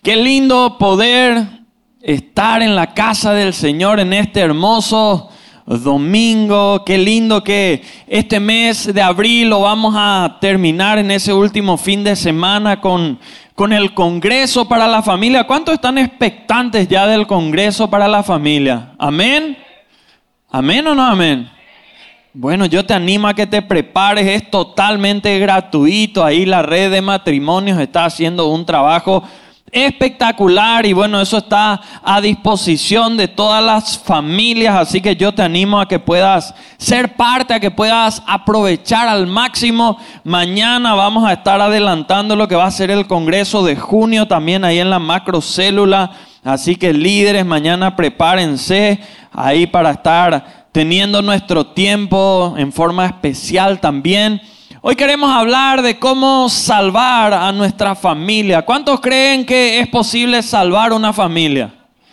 Qué lindo poder estar en la casa del Señor en este hermoso domingo. Qué lindo que este mes de abril lo vamos a terminar en ese último fin de semana con el Congreso para la Familia. ¿Cuántos están expectantes ya del Congreso para la Familia? ¿Amén? ¿Amén o no amén? Bueno, yo te animo a que te prepares. Es totalmente gratuito. Ahí la red de matrimonios está haciendo un trabajo espectacular y bueno, eso está a disposición de todas las familias, así que yo te animo a que puedas ser parte, a que puedas aprovechar al máximo. Mañana vamos a estar adelantando lo que va a ser el Congreso de junio también ahí en la macrocélula, así que líderes, mañana prepárense ahí para estar teniendo nuestro tiempo en forma especial también. Hoy queremos hablar de cómo salvar a nuestra familia. ¿Cuántos creen que es posible salvar una familia?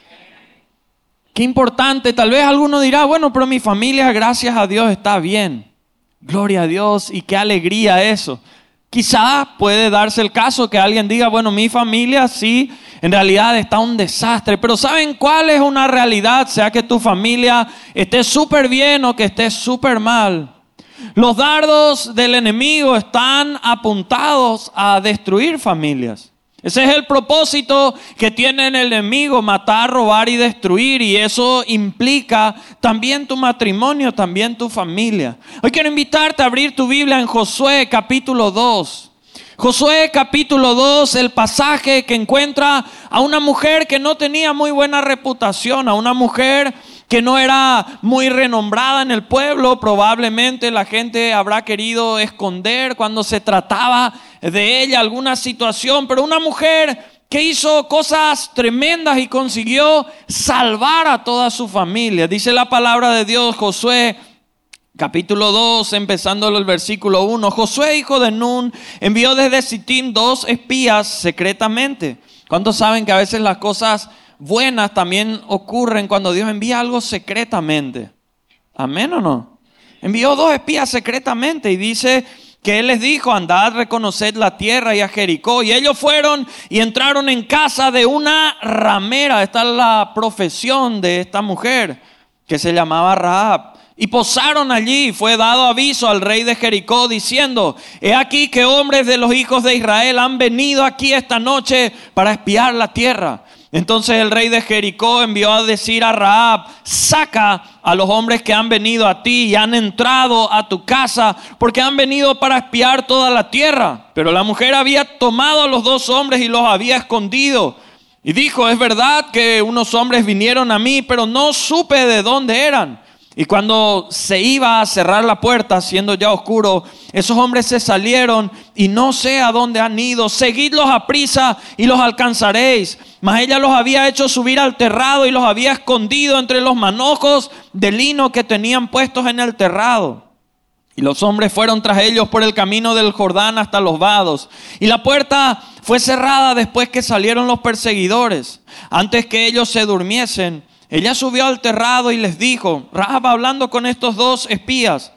Qué importante. Tal vez alguno dirá, bueno, pero mi familia, gracias a Dios, está bien. Gloria a Dios y qué alegría eso. Quizá puede darse el caso que alguien diga, bueno, mi familia sí, en realidad está un desastre. Pero ¿saben cuál es una realidad? Sea que tu familia esté súper bien o que esté súper mal. Los dardos del enemigo están apuntados a destruir familias. Ese es el propósito que tiene el enemigo, matar, robar y destruir. Y eso implica también tu matrimonio, también tu familia. Hoy quiero invitarte a abrir tu Biblia en Josué capítulo 2. Josué capítulo 2, el pasaje que encuentra a una mujer que no tenía muy buena reputación, a una mujer que no era muy renombrada en el pueblo. Probablemente la gente habrá querido esconder cuando se trataba de ella alguna situación, pero una mujer que hizo cosas tremendas y consiguió salvar a toda su familia. Dice la palabra de Dios, Josué capítulo 2, empezando el versículo 1. Josué, hijo de Nun, envió desde Sittim 2 espías secretamente. ¿Cuántos saben que a veces las cosas buenas también ocurren cuando Dios envía algo secretamente? ¿Amén o no? Envió 2 espías secretamente y dice que Él les dijo, andad, reconoced la tierra y a Jericó. Y ellos fueron y entraron en casa de una ramera. Esta es la profesión de esta mujer que se llamaba Rahab. Y posaron allí. Fue dado aviso al rey de Jericó diciendo, he aquí que hombres de los hijos de Israel han venido aquí esta noche para espiar la tierra. Entonces el rey de Jericó envió a decir a Rahab, saca a los hombres que han venido a ti y han entrado a tu casa, porque han venido para espiar toda la tierra. Pero la mujer había tomado a los 2 hombres y los había escondido. Y dijo, es verdad que unos hombres vinieron a mí, pero no supe de dónde eran. Y cuando se iba a cerrar la puerta, siendo ya oscuro, esos hombres se salieron y no sé a dónde han ido. Seguidlos a prisa y los alcanzaréis. Mas ella los había hecho subir al terrado y los había escondido entre los manojos de lino que tenían puestos en el terrado. Y los hombres fueron tras ellos por el camino del Jordán hasta los vados. Y la puerta fue cerrada después que salieron los perseguidores. Antes que ellos se durmiesen, ella subió al terrado y les dijo, Rahab hablando con estos 2 espías,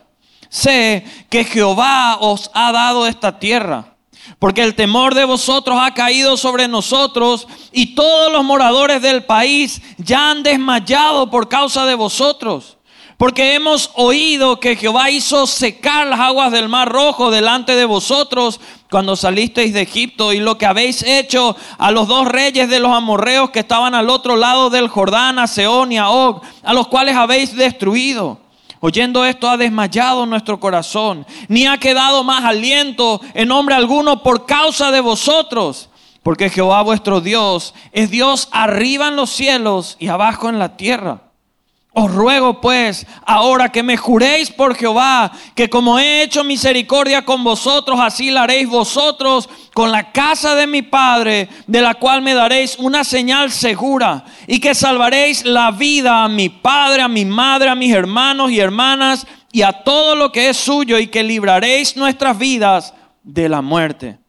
sé que Jehová os ha dado esta tierra, porque el temor de vosotros ha caído sobre nosotros y todos los moradores del país ya han desmayado por causa de vosotros. Porque hemos oído que Jehová hizo secar las aguas del Mar Rojo delante de vosotros cuando salisteis de Egipto, y lo que habéis hecho a los 2 reyes de los amorreos que estaban al otro lado del Jordán, a Sehón y a Og, a los cuales habéis destruido. Oyendo esto ha desmayado nuestro corazón, ni ha quedado más aliento en hombre alguno por causa de vosotros. Porque Jehová vuestro Dios es Dios arriba en los cielos y abajo en la tierra. Os ruego pues ahora que me juréis por Jehová, que como he hecho misericordia con vosotros, así la haréis vosotros con la casa de mi padre, de la cual me daréis una señal segura, y que salvaréis la vida a mi padre, a mi madre, a mis hermanos y hermanas, y a todo lo que es suyo, y que libraréis nuestras vidas de la muerte.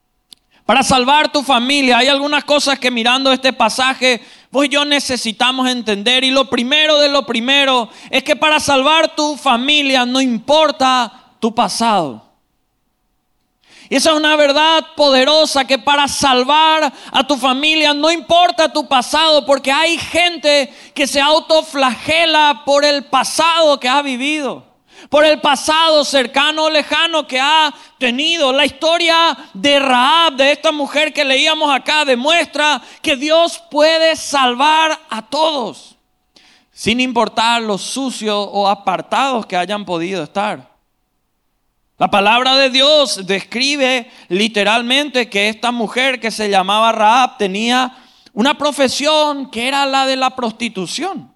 Para salvar tu familia hay algunas cosas que mirando este pasaje vos y yo necesitamos entender. Y lo primero de lo primero es que para salvar tu familia no importa tu pasado. Esa es una verdad poderosa, que para salvar a tu familia no importa tu pasado, porque hay gente que se autoflagela por el pasado que ha vivido, por el pasado cercano o lejano que ha tenido. La historia de Rahab, de esta mujer que leíamos acá, demuestra que Dios puede salvar a todos, sin importar lo sucios o apartados que hayan podido estar. La palabra de Dios describe literalmente que esta mujer que se llamaba Rahab tenía una profesión que era la de la prostitución.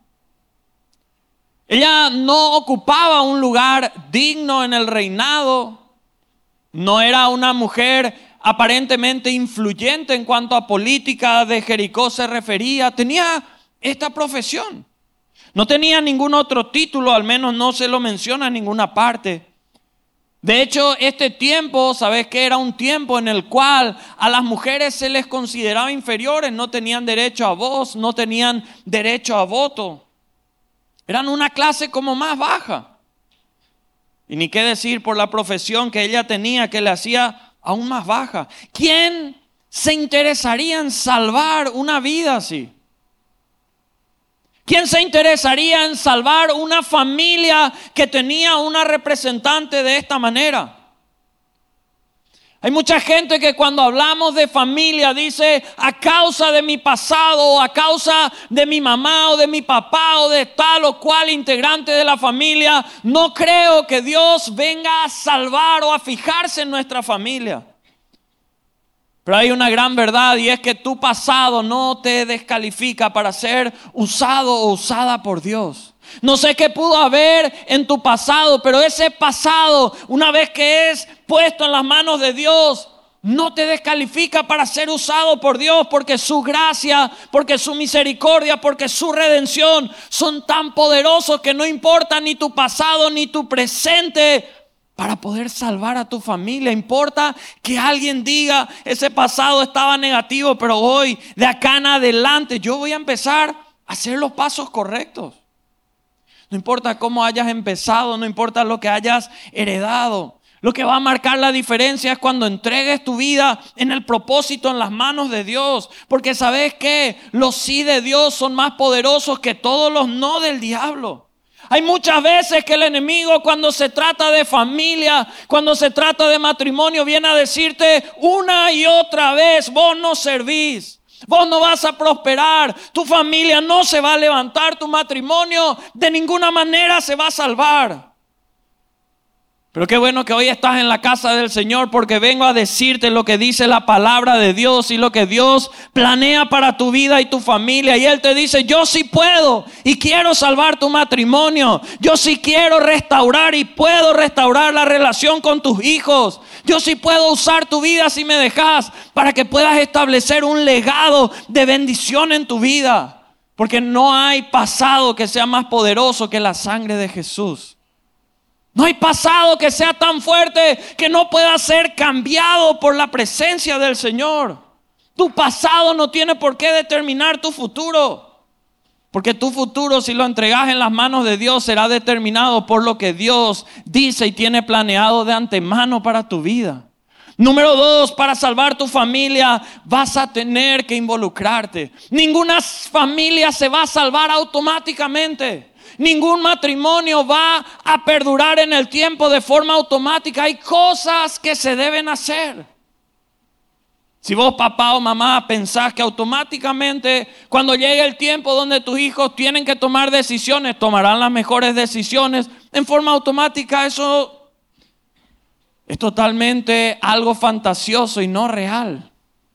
Ella no ocupaba un lugar digno en el reinado, no era una mujer aparentemente influyente en cuanto a política de Jericó se refería, tenía esta profesión. No tenía ningún otro título, al menos no se lo menciona en ninguna parte. De hecho, este tiempo, ¿sabes qué? Era un tiempo en el cual a las mujeres se les consideraba inferiores, no tenían derecho a voz, no tenían derecho a voto. Eran una clase como más baja. Y ni qué decir por la profesión que ella tenía, que le hacía aún más baja. ¿Quién se interesaría en salvar una vida así? ¿Quién se interesaría en salvar una familia que tenía una representante de esta manera? Hay mucha gente que cuando hablamos de familia dice, a causa de mi pasado, o a causa de mi mamá o de mi papá o de tal o cual integrante de la familia, no creo que Dios venga a salvar o a fijarse en nuestra familia. Pero hay una gran verdad, y es que tu pasado no te descalifica para ser usado o usada por Dios. No sé qué pudo haber en tu pasado, pero ese pasado, una vez que es puesto en las manos de Dios, no te descalifica para ser usado por Dios, porque su gracia, porque su misericordia, porque su redención son tan poderosos que no importa ni tu pasado ni tu presente para poder salvar a tu familia. Importa que alguien diga, ese pasado estaba negativo, pero hoy, de acá en adelante, yo voy a empezar a hacer los pasos correctos. No importa cómo hayas empezado, no importa lo que hayas heredado. Lo que va a marcar la diferencia es cuando entregues tu vida en el propósito, en las manos de Dios. Porque ¿sabes qué? Los sí de Dios son más poderosos que todos los no del diablo. Hay muchas veces que el enemigo, cuando se trata de familia, cuando se trata de matrimonio, viene a decirte una y otra vez, vos no servís, vos no vas a prosperar, tu familia no se va a levantar, tu matrimonio de ninguna manera se va a salvar. Pero qué bueno que hoy estás en la casa del Señor, porque vengo a decirte lo que dice la palabra de Dios y lo que Dios planea para tu vida y tu familia. Y Él te dice, yo sí puedo y quiero salvar tu matrimonio. Yo sí quiero restaurar y puedo restaurar la relación con tus hijos. Yo sí puedo usar tu vida si me dejas, para que puedas establecer un legado de bendición en tu vida. Porque no hay pasado que sea más poderoso que la sangre de Jesús. No hay pasado que sea tan fuerte que no pueda ser cambiado por la presencia del Señor. Tu pasado no tiene por qué determinar tu futuro. Porque tu futuro, si lo entregas en las manos de Dios, será determinado por lo que Dios dice y tiene planeado de antemano para tu vida. Número 2, para salvar tu familia vas a tener que involucrarte. Ninguna familia se va a salvar automáticamente. Ningún matrimonio va a perdurar en el tiempo de forma automática. Hay cosas que se deben hacer. Si vos, papá o mamá, pensás que automáticamente cuando llegue el tiempo donde tus hijos tienen que tomar decisiones, tomarán las mejores decisiones en forma automática, eso es totalmente algo fantasioso y no real.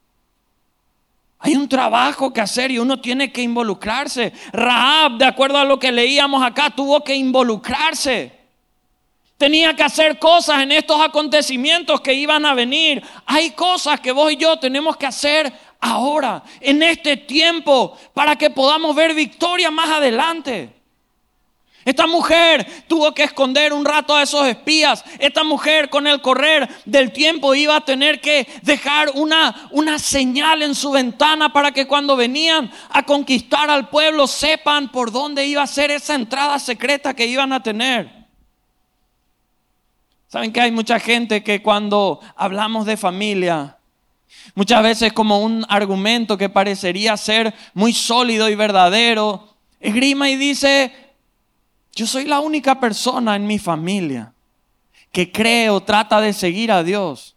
Hay un trabajo que hacer y uno tiene que involucrarse. Rahab, de acuerdo a lo que leíamos acá, tuvo que involucrarse. Tenía que hacer cosas en estos acontecimientos que iban a venir. Hay cosas que vos y yo tenemos que hacer ahora, en este tiempo, para que podamos ver victoria más adelante. Esta mujer tuvo que esconder un rato a esos espías. Esta mujer, con el correr del tiempo, iba a tener que dejar una señal en su ventana para que cuando venían a conquistar al pueblo sepan por dónde iba a ser esa entrada secreta que iban a tener. Saben que hay mucha gente que cuando hablamos de familia, muchas veces como un argumento que parecería ser muy sólido y verdadero, esgrima y dice: yo soy la única persona en mi familia que cree o trata de seguir a Dios.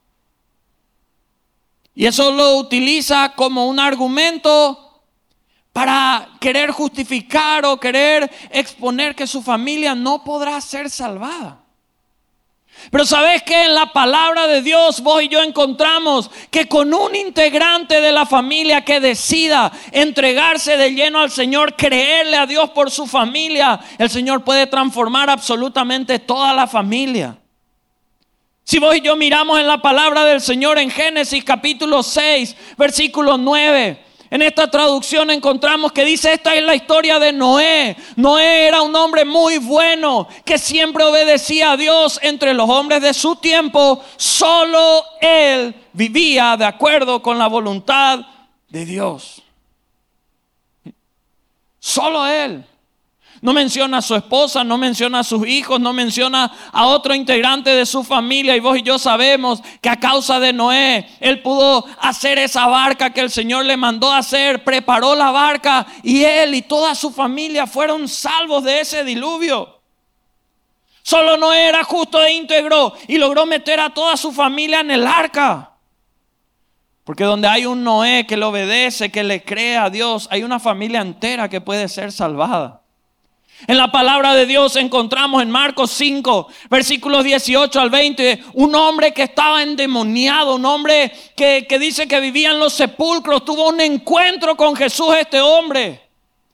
Y eso lo utiliza como un argumento para querer justificar o querer exponer que su familia no podrá ser salvada. Pero ¿sabes qué? En la palabra de Dios vos y yo encontramos que con un integrante de la familia que decida entregarse de lleno al Señor, creerle a Dios por su familia, el Señor puede transformar absolutamente toda la familia. Si vos y yo miramos en la palabra del Señor en Génesis capítulo 6, versículo 9, en esta traducción encontramos que dice: esta es la historia de Noé. Noé era un hombre muy bueno que siempre obedecía a Dios. Entre los hombres de su tiempo, solo él vivía de acuerdo con la voluntad de Dios. Solo él. No menciona a su esposa, no menciona a sus hijos, no menciona a otro integrante de su familia. Y vos y yo sabemos que a causa de Noé, él pudo hacer esa barca que el Señor le mandó a hacer. Preparó la barca y él y toda su familia fueron salvos de ese diluvio. Solo Noé era justo e íntegro y logró meter a toda su familia en el arca. Porque donde hay un Noé que le obedece, que le cree a Dios, hay una familia entera que puede ser salvada. En la palabra de Dios encontramos en Marcos 5, versículos 18 al 20, un hombre que estaba endemoniado, un hombre que dice que vivía en los sepulcros. Tuvo un encuentro con Jesús este hombre.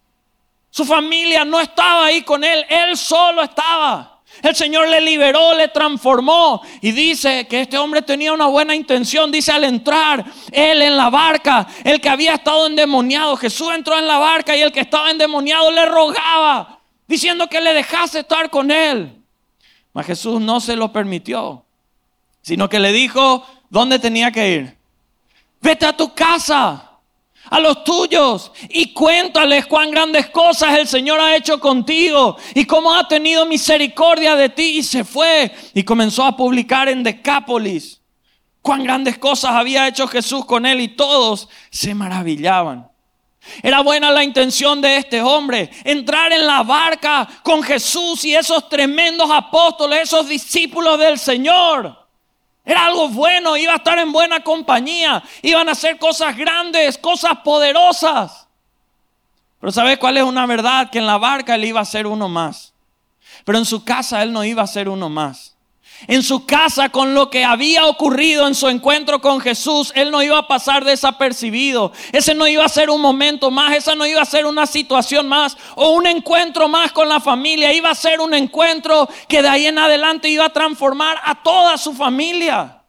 Su familia no estaba ahí con él, él solo estaba. El Señor le liberó, le transformó. Y dice que este hombre tenía una buena intención. Dice: al entrar él en la barca, el que había estado endemoniado, Jesús entró en la barca y el que estaba endemoniado le rogaba, diciendo que le dejase estar con él. Mas Jesús no se lo permitió, sino que le dijo dónde tenía que ir. Vete a tu casa, a los tuyos, y cuéntales cuán grandes cosas el Señor ha hecho contigo y cómo ha tenido misericordia de ti. Y se fue y comenzó a publicar en Decápolis cuán grandes cosas había hecho Jesús con él, y todos se maravillaban. Era buena la intención de este hombre: entrar en la barca con Jesús y esos tremendos apóstoles, esos discípulos del Señor. Era algo bueno, iba a estar en buena compañía, iban a hacer cosas grandes, cosas poderosas. Pero ¿sabes cuál es una verdad? Que en la barca él iba a ser uno más, pero en su casa él no iba a ser uno más. En su casa, con lo que había ocurrido en su encuentro con Jesús, él no iba a pasar desapercibido. Ese no iba a ser un momento más, esa no iba a ser una situación más o un encuentro más con la familia. Iba a ser un encuentro que de ahí en adelante iba a transformar a toda su familia.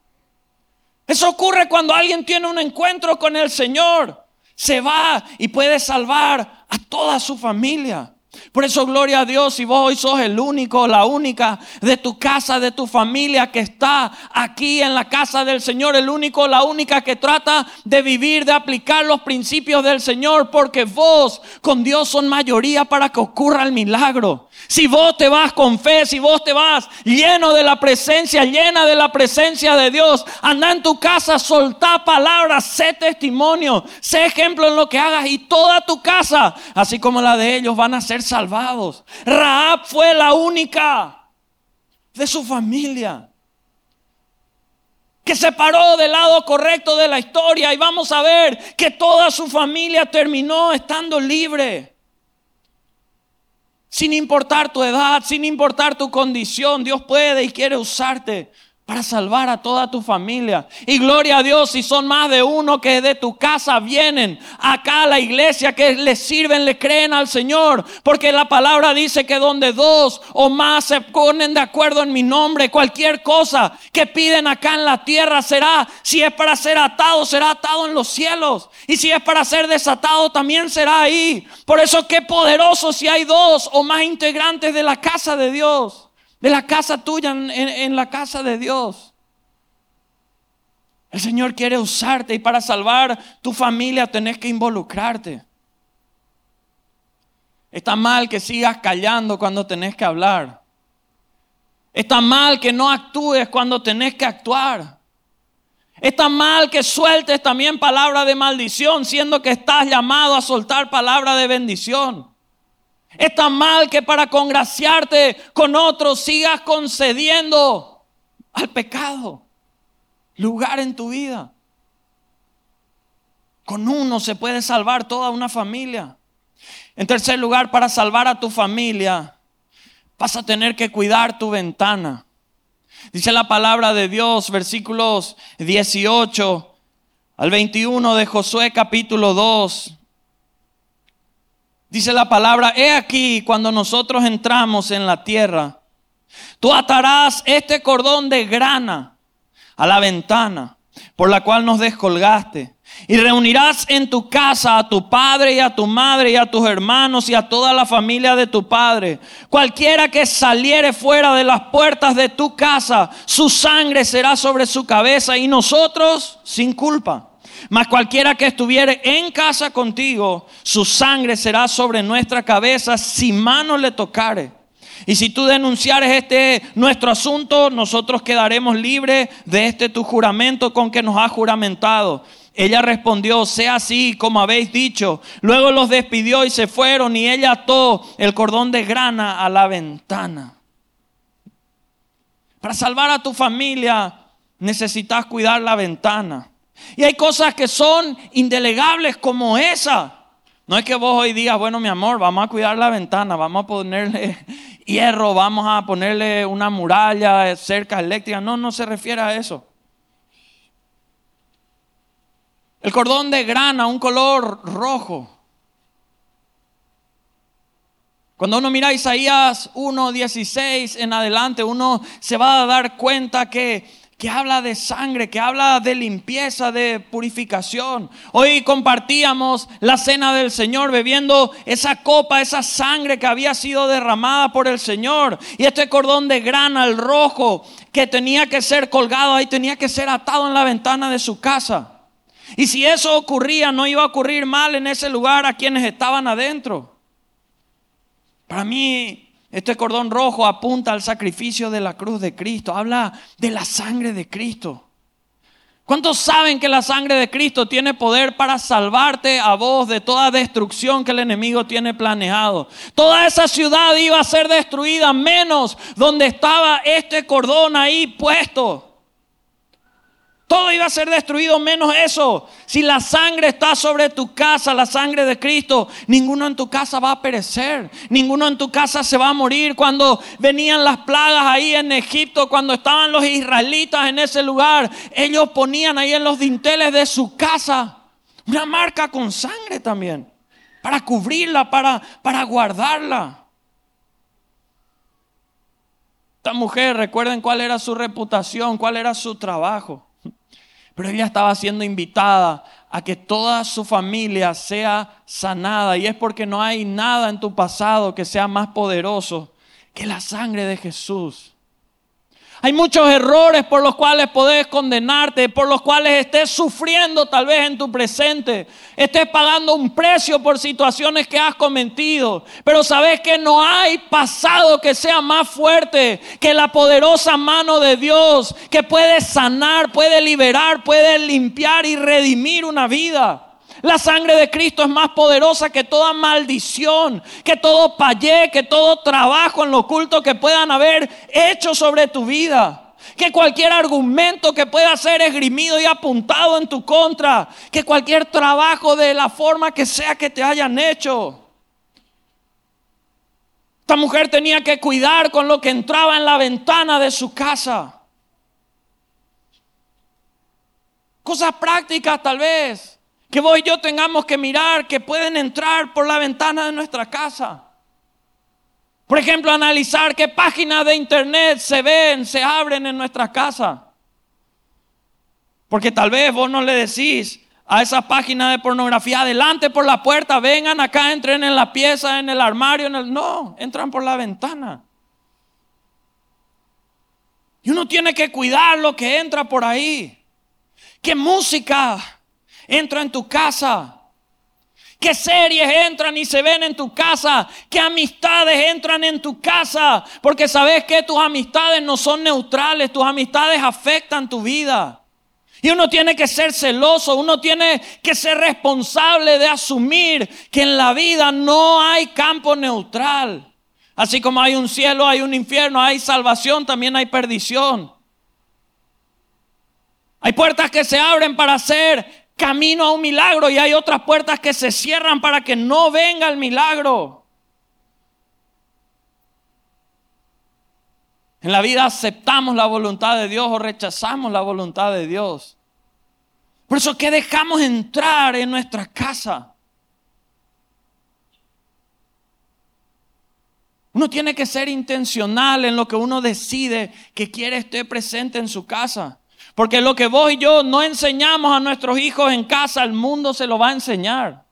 Eso ocurre cuando alguien tiene un encuentro con el Señor. Se va y puede salvar a toda su familia. Por eso, gloria a Dios, si vos hoy sos el único o la única de tu casa, de tu familia que está aquí en la casa del Señor, el único o la única que trata de vivir, de aplicar los principios del Señor, porque vos con Dios son mayoría para que ocurra el milagro. Si vos te vas con fe, si vos te vas lleno de la presencia, llena de la presencia de Dios, anda en tu casa, soltá palabras, sé testimonio, sé ejemplo en lo que hagas, y toda tu casa, así como la de ellos, van a ser salvados. Rahab fue la única de su familia que se paró del lado correcto de la historia, y vamos a ver que toda su familia terminó estando libre. Sin importar tu edad, sin importar tu condición, Dios puede y quiere usarte para salvar a toda tu familia. Y gloria a Dios, si son más de uno que de tu casa vienen acá a la iglesia, que le sirven, le creen al Señor, porque la palabra dice que donde dos o más se ponen de acuerdo en mi nombre, cualquier cosa que piden acá en la tierra será, si es para ser atado, será atado en los cielos, y si es para ser desatado, también será ahí. Por eso qué poderoso si hay dos o más integrantes de la casa de Dios, de la casa tuya en la casa de Dios. El Señor quiere usarte, y para salvar tu familia tenés que involucrarte. Está mal que sigas callando cuando tenés que hablar. Está mal que no actúes cuando tenés que actuar. Está mal que sueltes también palabra de maldición, siendo que estás llamado a soltar palabra de bendición. Está mal que para congraciarte con otros sigas concediendo al pecado lugar en tu vida. Con uno se puede salvar toda una familia. En tercer lugar, para salvar a tu familia, vas a tener que cuidar tu ventana. Dice la palabra de Dios, versículos 18 al 21 de Josué capítulo 2. Dice la palabra: he aquí, cuando nosotros entramos en la tierra, tú atarás este cordón de grana a la ventana por la cual nos descolgaste. Y reunirás en tu casa a tu padre y a tu madre y a tus hermanos y a toda la familia de tu padre. Cualquiera que saliere fuera de las puertas de tu casa, su sangre será sobre su cabeza y nosotros sin culpa. Mas cualquiera que estuviere en casa contigo, su sangre será sobre nuestra cabeza si mano le tocare. Y si tú denunciares nuestro asunto, nosotros quedaremos libres de tu juramento con que nos has juramentado. Ella respondió: sea así como habéis dicho. Luego los despidió y se fueron, y ella ató el cordón de grana a la ventana. Para salvar a tu familia necesitas cuidar la ventana. Y hay cosas que son indelegables como esa. No es que vos hoy digas: bueno, mi amor, vamos a cuidar la ventana, vamos a ponerle hierro, vamos a ponerle una muralla, cerca eléctrica. No se refiere a eso. El cordón de grana, un color rojo. Cuando uno mira Isaías 1:16 en adelante, uno se va a dar cuenta que habla de sangre, que habla de limpieza, de purificación. Hoy compartíamos la cena del Señor bebiendo esa copa, esa sangre que había sido derramada por el Señor. Y este cordón de grana, el rojo, que tenía que ser colgado ahí, tenía que ser atado en la ventana de su casa. Y si eso ocurría, no iba a ocurrir mal en ese lugar a quienes estaban adentro. Para mí, este cordón rojo apunta al sacrificio de la cruz de Cristo. Habla de la sangre de Cristo. ¿Cuántos saben que la sangre de Cristo tiene poder para salvarte a vos de toda destrucción que el enemigo tiene planeado? Toda esa ciudad iba a ser destruida, menos donde estaba este cordón ahí puesto. Todo iba a ser destruido menos eso. Si la sangre está sobre tu casa, la sangre de Cristo, ninguno en tu casa va a perecer. Ninguno en tu casa se va a morir. Cuando venían las plagas ahí en Egipto, cuando estaban los israelitas en ese lugar, ellos ponían ahí en los dinteles de su casa una marca con sangre también, para cubrirla, para guardarla. Esta mujer, recuerden cuál era su reputación, cuál era su trabajo. Pero ella estaba siendo invitada a que toda su familia sea sanada. Y es porque no hay nada en tu pasado que sea más poderoso que la sangre de Jesús. Hay muchos errores por los cuales podés condenarte, por los cuales estés sufriendo tal vez en tu presente. Estés pagando un precio por situaciones que has cometido. Pero sabes que no hay pasado que sea más fuerte que la poderosa mano de Dios, que puede sanar, puede liberar, puede limpiar y redimir una vida. La sangre de Cristo es más poderosa que toda maldición, que todo payé, que todo trabajo en lo oculto que puedan haber hecho sobre tu vida. Que cualquier argumento que pueda ser esgrimido y apuntado en tu contra. Que cualquier trabajo de la forma que sea que te hayan hecho. Esta mujer tenía que cuidar con lo que entraba en la ventana de su casa. Cosas prácticas tal vez, que vos y yo tengamos que mirar, que pueden entrar por la ventana de nuestra casa. Por ejemplo, analizar qué páginas de internet se ven, se abren en nuestra casa. Porque tal vez vos no le decís a esas páginas de pornografía: adelante por la puerta, vengan acá, entren en la pieza, en el armario. No, entran por la ventana. Y uno tiene que cuidar lo que entra por ahí. ¿Qué música entra en tu casa? ¿Qué series entran y se ven en tu casa? ¿Qué amistades entran en tu casa? Porque sabes que tus amistades no son neutrales, tus amistades afectan tu vida. Y uno tiene que ser celoso, uno tiene que ser responsable de asumir que en la vida no hay campo neutral. Así como hay un cielo, hay un infierno, hay salvación, también hay perdición. Hay puertas que se abren para hacer camino a un milagro y hay otras puertas que se cierran para que no venga el milagro. En la vida aceptamos la voluntad de Dios o rechazamos la voluntad de Dios. Por eso, ¿qué dejamos entrar en nuestra casa? Uno tiene que ser intencional en lo que uno decide que quiere esté presente en su casa. Porque lo que vos y yo no enseñamos a nuestros hijos en casa, el mundo se lo va a enseñar.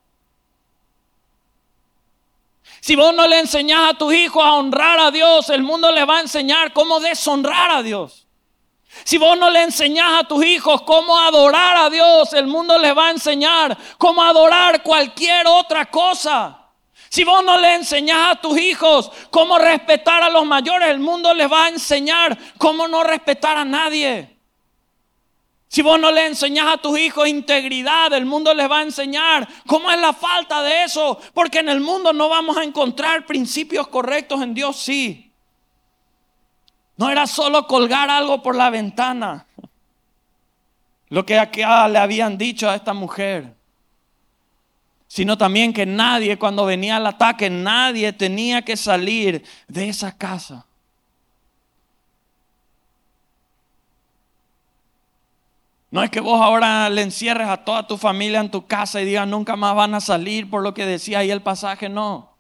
Si vos no le enseñás a tus hijos a honrar a Dios, el mundo les va a enseñar cómo deshonrar a Dios. Si vos no le enseñás a tus hijos cómo adorar a Dios, el mundo les va a enseñar cómo adorar cualquier otra cosa. Si vos no le enseñás a tus hijos cómo respetar a los mayores, el mundo les va a enseñar cómo no respetar a nadie. Si vos no le enseñás a tus hijos integridad, el mundo les va a enseñar cómo es la falta de eso. Porque en el mundo no vamos a encontrar principios correctos, en Dios sí. No era solo colgar algo por la ventana, lo que acá le habían dicho a esta mujer. Sino también que nadie, cuando venía el ataque, nadie tenía que salir de esa casa. No es que vos ahora le encierres a toda tu familia en tu casa y digas nunca más van a salir por lo que decía ahí el pasaje, no.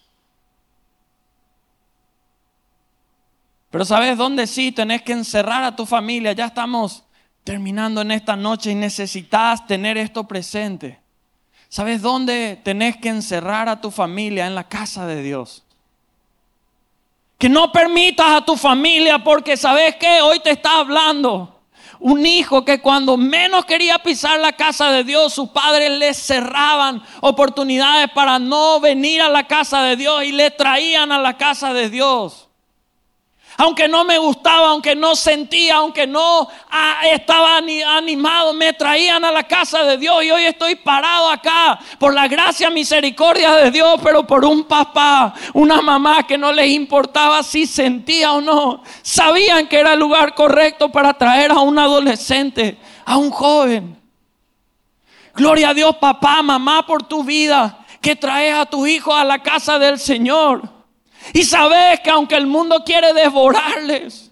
Pero ¿sabes dónde sí tenés que encerrar a tu familia? Ya estamos terminando en esta noche y necesitas tener esto presente. ¿Sabes dónde tenés que encerrar a tu familia? En la casa de Dios. Que no permitas a tu familia, porque ¿sabes qué? Hoy te está hablando un hijo que cuando menos quería pisar la casa de Dios, sus padres le cerraban oportunidades para no venir a la casa de Dios y le traían a la casa de Dios. Aunque no me gustaba, aunque no sentía, aunque no estaba animado, me traían a la casa de Dios. Y hoy estoy parado acá por la gracia, misericordia de Dios, pero por un papá, una mamá que no les importaba si sentía o no. Sabían que era el lugar correcto para traer a un adolescente, a un joven. Gloria a Dios, papá, mamá, por tu vida, que traes a tus hijos a la casa del Señor. Y sabes que aunque el mundo quiere devorarles,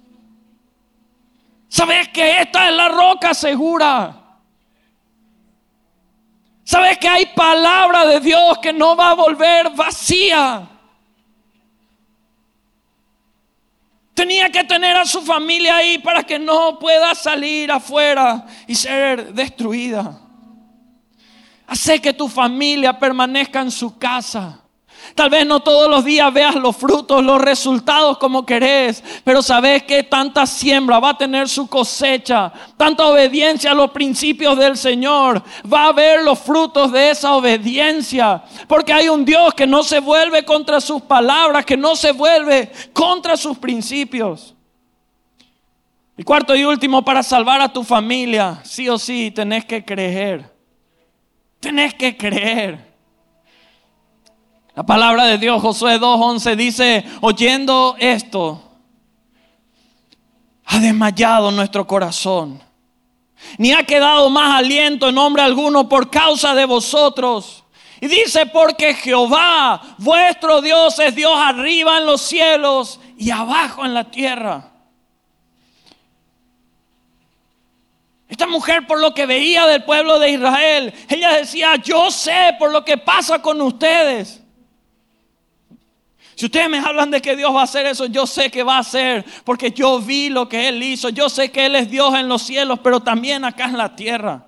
sabes que esta es la roca segura. Sabes que hay palabra de Dios que no va a volver vacía. Tenía que tener a su familia ahí para que no pueda salir afuera y ser destruida. Hace que tu familia permanezca en su casa. Tal vez no todos los días veas los frutos, los resultados como querés, pero sabes que tanta siembra va a tener su cosecha, tanta obediencia a los principios del Señor, va a haber los frutos de esa obediencia, porque hay un Dios que no se vuelve contra sus palabras, que no se vuelve contra sus principios. Y cuarto y último, para salvar a tu familia, sí o sí tenés que creer. Tenés que creer. La palabra de Dios, Josué 2:11 dice, oyendo esto, ha desmayado nuestro corazón, ni ha quedado más aliento en hombre alguno por causa de vosotros. Y dice, porque Jehová, vuestro Dios, es Dios arriba en los cielos y abajo en la tierra. Esta mujer, por lo que veía del pueblo de Israel, ella decía, yo sé por lo que pasa con ustedes. Si ustedes me hablan de que Dios va a hacer eso, yo sé que va a hacer, porque yo vi lo que Él hizo. Yo sé que Él es Dios en los cielos, pero también acá en la tierra.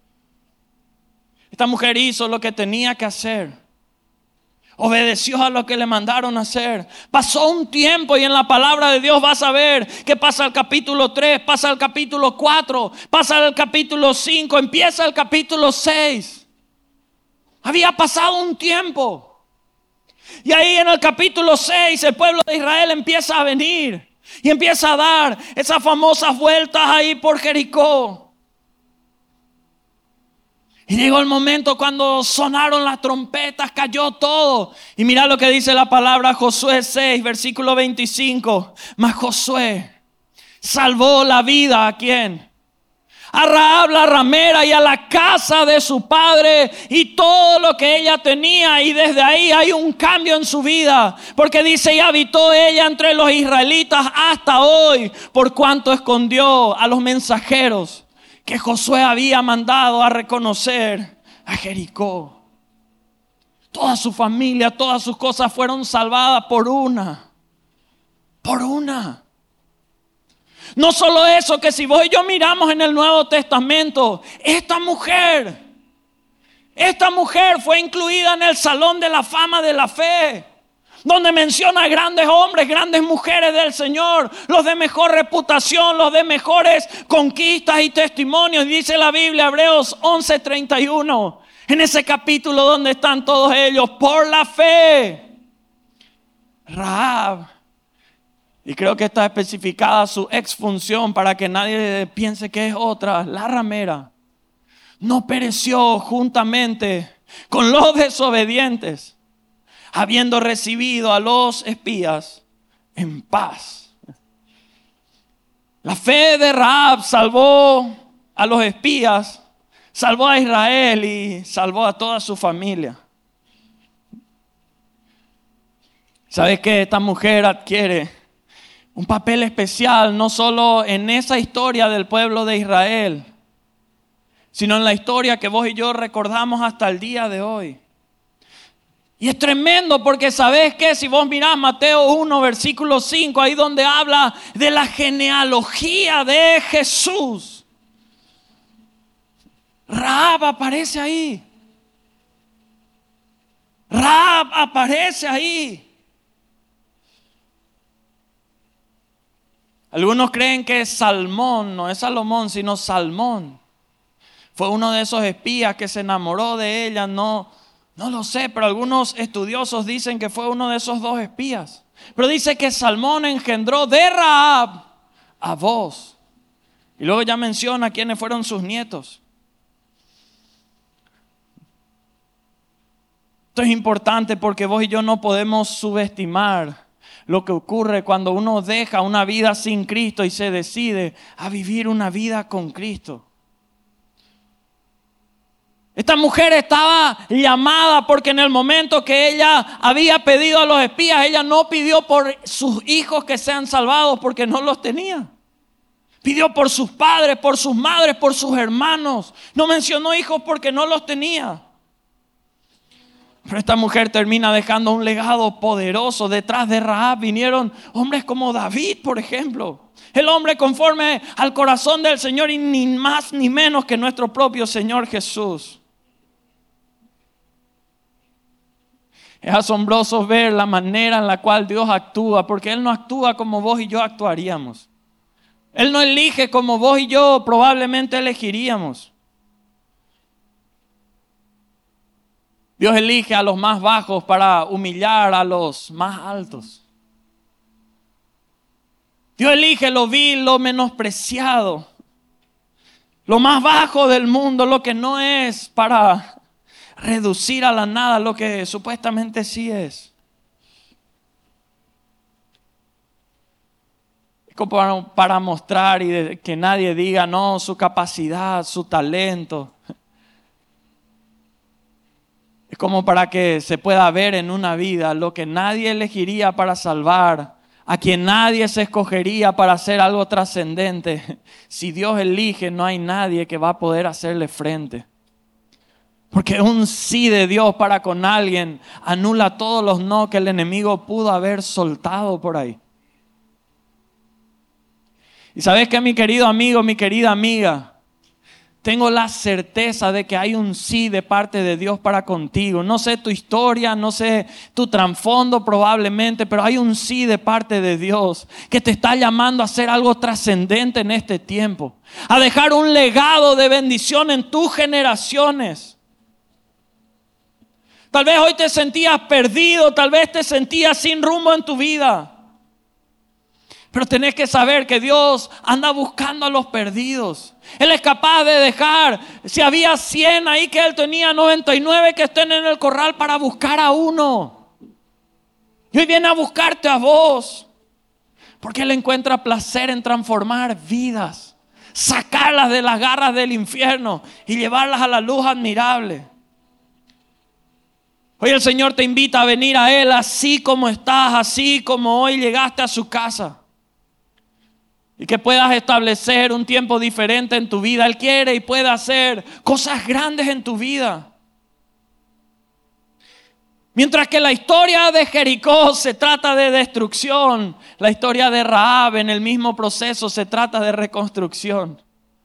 Esta mujer hizo lo que tenía que hacer. Obedeció a lo que le mandaron a hacer. Pasó un tiempo y en la palabra de Dios vas a ver que pasa el capítulo 3, pasa el capítulo 4, pasa el capítulo 5, empieza el capítulo 6. Había pasado un tiempo. Y ahí en el capítulo 6 el pueblo de Israel empieza a venir y empieza a dar esas famosas vueltas ahí por Jericó. Y llegó el momento cuando sonaron las trompetas, cayó todo. Y mira lo que dice la palabra Josué 6, versículo 25. Mas Josué salvó la vida ¿a quién? A Rahab la ramera y a la casa de su padre y todo lo que ella tenía. Y desde ahí hay un cambio en su vida. Porque dice, y habitó ella entre los israelitas hasta hoy, por cuanto escondió a los mensajeros que Josué había mandado a reconocer a Jericó. Toda su familia, todas sus cosas fueron salvadas por una. Por una. No solo eso, que si vos y yo miramos en el Nuevo Testamento, esta mujer fue incluida en el Salón de la Fama de la Fe, donde menciona grandes hombres, grandes mujeres del Señor, los de mejor reputación, los de mejores conquistas y testimonios. Dice la Biblia, Hebreos 11:31, en ese capítulo donde están todos ellos, por la fe. Rahab, y creo que está especificada su exfunción para que nadie piense que es otra, la ramera, no pereció juntamente con los desobedientes, habiendo recibido a los espías en paz. La fe de Rahab salvó a los espías, salvó a Israel y salvó a toda su familia. ¿Sabes qué? Esta mujer adquiere un papel especial no solo en esa historia del pueblo de Israel, sino en la historia que vos y yo recordamos hasta el día de hoy. Y es tremendo porque ¿sabés qué? Si vos mirás Mateo 1, versículo 5, ahí donde habla de la genealogía de Jesús, Rahab aparece ahí. Rahab aparece ahí. Algunos creen que Salmón, no es Salomón, sino Salmón, fue uno de esos espías que se enamoró de ella. No lo sé, pero algunos estudiosos dicen que fue uno de esos dos espías. Pero dice que Salmón engendró de Rahab a Booz. Y luego ya menciona quiénes fueron sus nietos. Esto es importante porque vos y yo no podemos subestimar lo que ocurre cuando uno deja una vida sin Cristo y se decide a vivir una vida con Cristo. Esta mujer estaba llamada porque en el momento que ella había pedido a los espías, ella no pidió por sus hijos que sean salvados porque no los tenía. Pidió por sus padres, por sus madres, por sus hermanos. No mencionó hijos porque no los tenía. Pero esta mujer termina dejando un legado poderoso. Detrás de Rahab vinieron hombres como David, por ejemplo. El hombre conforme al corazón del Señor y ni más ni menos que nuestro propio Señor Jesús. Es asombroso ver la manera en la cual Dios actúa, porque Él no actúa como vos y yo actuaríamos. Él no elige como vos y yo probablemente elegiríamos. Dios elige a los más bajos para humillar a los más altos. Dios elige lo vil, lo menospreciado, lo más bajo del mundo, lo que no es, para reducir a la nada lo que supuestamente sí es. Es como para mostrar y que nadie diga no, su capacidad, su talento. Es como para que se pueda ver en una vida lo que nadie elegiría para salvar, a quien nadie se escogería para hacer algo trascendente. Si Dios elige, no hay nadie que va a poder hacerle frente. Porque un sí de Dios para con alguien anula todos los no que el enemigo pudo haber soltado por ahí. Y sabes que, mi querido amigo, mi querida amiga, tengo la certeza de que hay un sí de parte de Dios para contigo. No sé tu historia, no sé tu trasfondo probablemente, pero hay un sí de parte de Dios que te está llamando a hacer algo trascendente en este tiempo. A dejar un legado de bendición en tus generaciones. Tal vez hoy te sentías perdido, tal vez te sentías sin rumbo en tu vida. Pero tenés que saber que Dios anda buscando a los perdidos. Él es capaz de dejar, si había 100 ahí, que Él tenía 99 que estén en el corral para buscar a uno. Y hoy viene a buscarte a vos. Porque Él encuentra placer en transformar vidas. Sacarlas de las garras del infierno y llevarlas a la luz admirable. Hoy el Señor te invita a venir a Él así como estás, así como hoy llegaste a su casa. Y que puedas establecer un tiempo diferente en tu vida. Él quiere y puede hacer cosas grandes en tu vida. Mientras que la historia de Jericó se trata de destrucción, la historia de Rahab en el mismo proceso se trata de reconstrucción.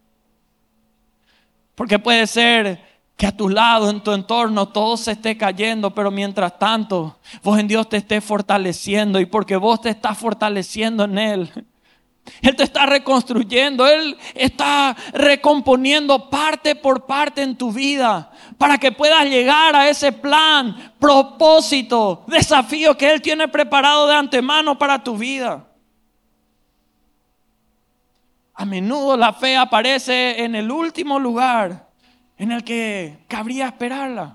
Porque puede ser que a tu lado, en tu entorno, todo se esté cayendo, pero mientras tanto, vos en Dios te estés fortaleciendo. Y porque vos te estás fortaleciendo en Él, Él te está reconstruyendo, Él está recomponiendo parte por parte en tu vida para que puedas llegar a ese plan, propósito, desafío que Él tiene preparado de antemano para tu vida. A menudo la fe aparece en el último lugar en el que cabría esperarla.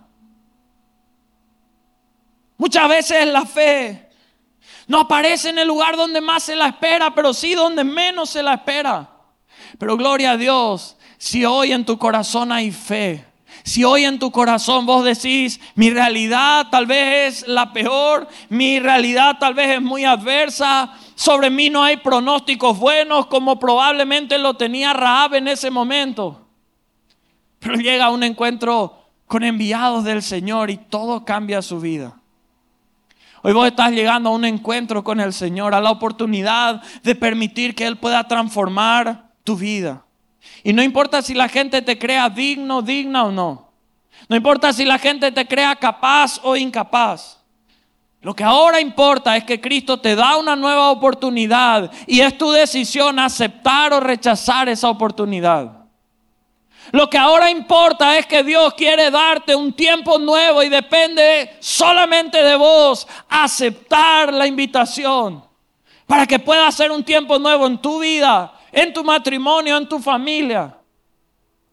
Muchas veces la fe no aparece en el lugar donde más se la espera, pero sí donde menos se la espera. Pero gloria a Dios, si hoy en tu corazón hay fe, si hoy en tu corazón vos decís, mi realidad tal vez es la peor, mi realidad tal vez es muy adversa, sobre mí no hay pronósticos buenos como probablemente lo tenía Rahab en ese momento. Pero llega a un encuentro con enviados del Señor y todo cambia su vida. Hoy vos estás llegando a un encuentro con el Señor, a la oportunidad de permitir que Él pueda transformar tu vida. Y no importa si la gente te crea digno, digna o no. No importa si la gente te crea capaz o incapaz. Lo que ahora importa es que Cristo te da una nueva oportunidad y es tu decisión aceptar o rechazar esa oportunidad. Lo que ahora importa es que Dios quiere darte un tiempo nuevo y depende solamente de vos aceptar la invitación para que pueda ser un tiempo nuevo en tu vida, en tu matrimonio, en tu familia.